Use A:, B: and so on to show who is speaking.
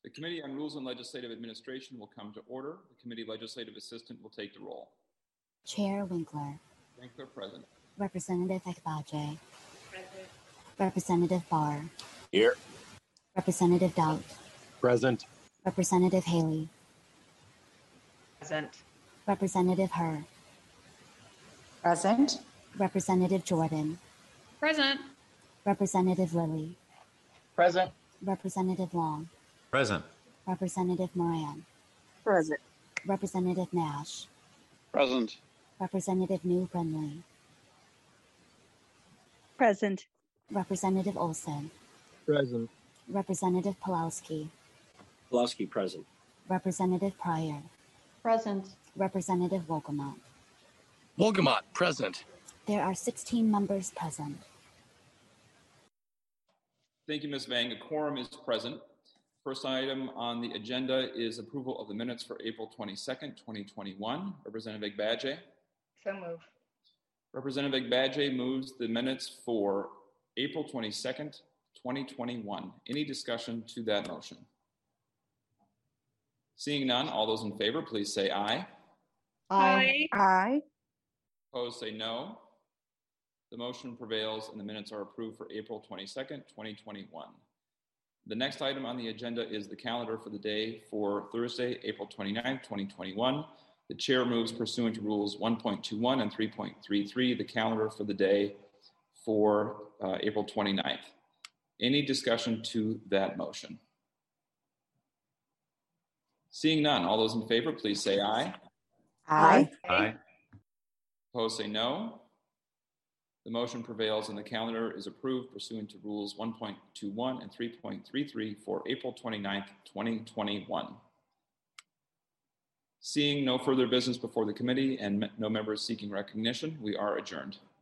A: The Committee on Rules and Legislative Administration will come to order. The Committee Legislative Assistant will take the roll.
B: Chair Winkler.
A: Winkler, present.
B: Representative Ekbaje.
C: Present.
B: Representative Barr.
D: Here.
B: Representative Daudt.
D: Present.
B: Representative Haley.
C: Present.
B: Representative Herr.
E: Present.
B: Representative Jordan.
C: Present.
B: Representative Lilly.
D: Present.
B: Representative Long.
F: Present.
B: Representative Moran.
E: Present.
B: Representative Nash.
G: Present.
B: Representative New Brinley.
E: Present.
B: Representative Olson.
D: Present.
B: Representative Pulowski.
D: Pulowski, present.
B: Representative Pryor.
C: Present.
B: Representative Wolgamott.
D: Wolgamott, present.
B: There are 16 members present.
A: Thank you, Ms. Vang. A quorum is present. First item on the agenda is approval of the minutes for April 22nd, 2021. Representative Ekbaje.
C: So move.
A: Representative Ekbaje moves the minutes for April 22nd, 2021. Any discussion to that motion? Seeing none, all those in favor, please say aye.
C: Aye.
E: Aye.
A: Opposed, say no. The motion prevails and the minutes are approved for April 22nd, 2021. The next item on the agenda is the calendar for the day for Thursday, April 29th, 2021. The chair moves pursuant to rules 1.21 and 3.33, the calendar for the day for April 29th. Any discussion to that motion? Seeing none, all those in favor, please say aye.
E: Aye.
F: Aye.
A: Opposed, say no. The motion prevails and the calendar is approved pursuant to rules 1.21 and 3.33 for April 29th, 2021. Seeing no further business before the committee and no members seeking recognition, we are adjourned.